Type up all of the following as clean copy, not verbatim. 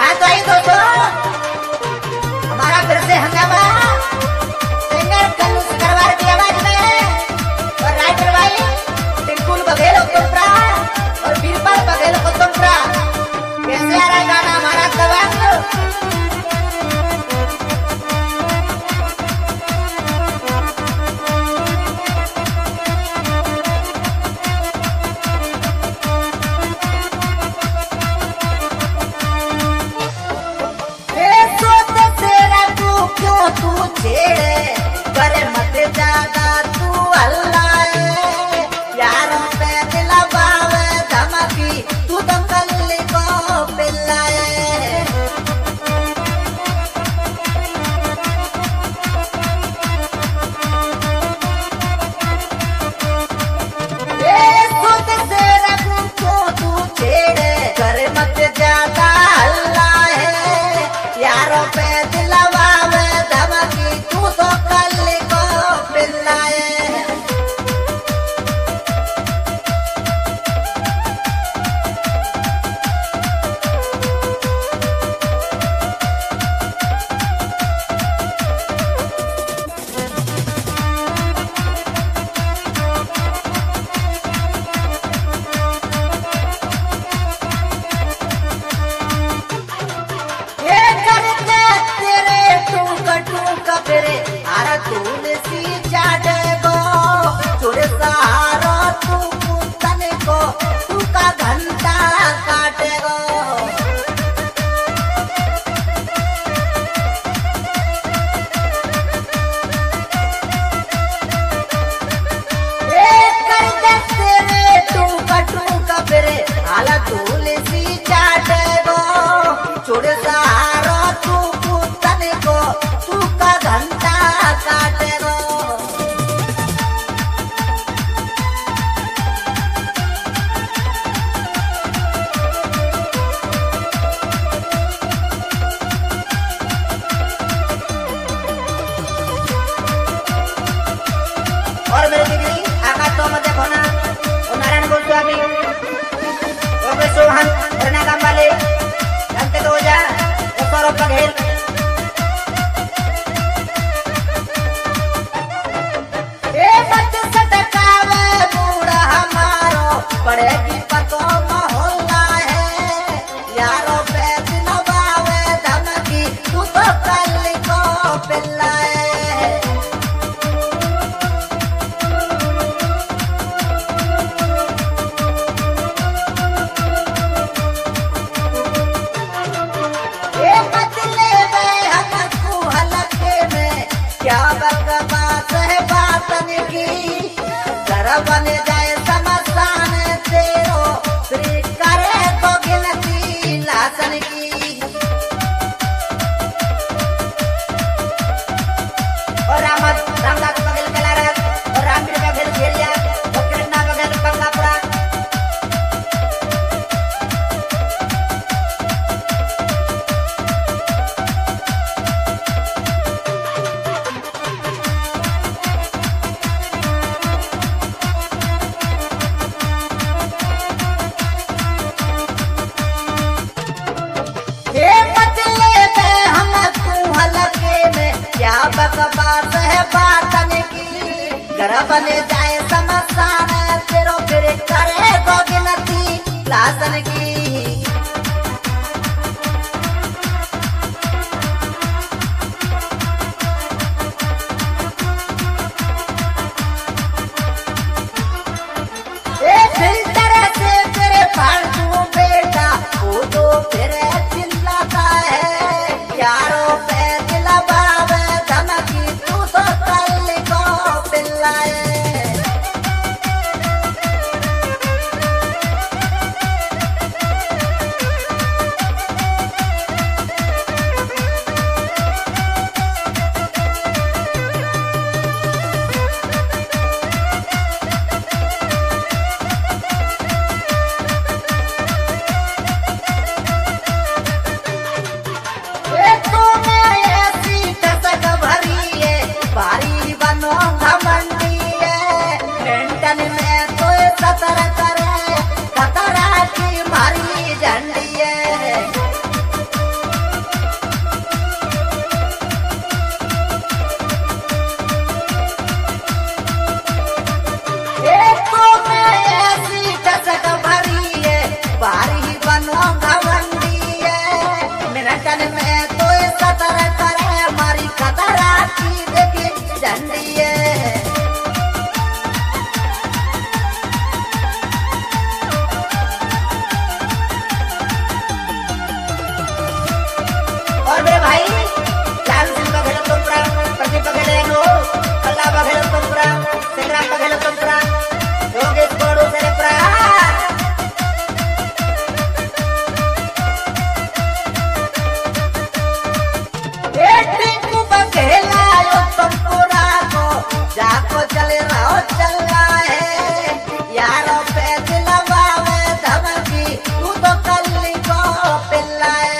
हाँ तो आई दोस्तों, हमारा फिर से हंगामा सिंगर कल्लू सिकरवार की आवाज में और राइटर भाई टिंकुल बघेल कोतुमपुरा और बीरबल बघेल कोतुमपुरा। कैसे आ रहा है गाना हमारा दबंग? तू छेड़े करे मत ज्यादा तू अल्लाह यारों पे दिलवावे धमकी तू तो कल्ली को पिल्लाए। खुद से रखूं क्यों तू छेड़े करे मत ज्यादा अल्लाह यारों पे दिलवावे तू तो कल्ली को पिल्लाए। तूने सी चाटे गो छोड़े सहारो तू तने को तू का घंटा काटे गो। कर दे तेरे टूका फिरे हाला तूने सी चाटे गो छोड़े सहारो तू तने को तू का घंटा काटे गो। और मेरे डिग्री आकाश तो मत देखो ना और नारायण गोस्वामी और सोहन रना काम वाले जानते तो हो जा सौरभ बघेल। पड़ेगी पतो मोहल्ला है यारों पे दिलवावे धमकी तू तो कल्ली को पिल्लाए। ये बदले में हमको हलके में क्या बकवास है बातन की जरा बने जाए करे तो गिनती लासन की। और रामदास बघेल कलारत और रामवीर बघेल घेरिया और कृष्णा बघेल बंगापुरा। क्या बकवास है बातन की घर बने जाए समसान तेरो फिर करे गो गिनती लासन की। फिल्टर से तेरे फालतू बेटा वो तो फिर चिल्लाता है यारों पे भाई लाल सिंह बघेल तुमरा प्रदीप बघेल नो कल्ला बघेल तुमरा संग्राम बघेल तुमरा योगेश बड़ो से प्रा टिंकू बघेला यो तुमरा को जाको चले रहो चलना है यारो पे दिलवावे धमकी तू तो कल्ली को पिल्लाए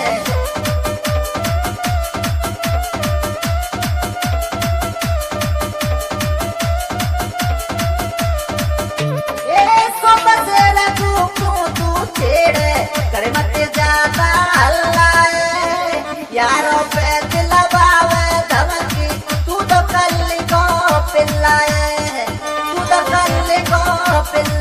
करे मत ज्यादा हल्लाए यारों पे दिलवावे धमकी तू तो कल्ली को पिल्लाए तू तो कल्ली को पिल्लाए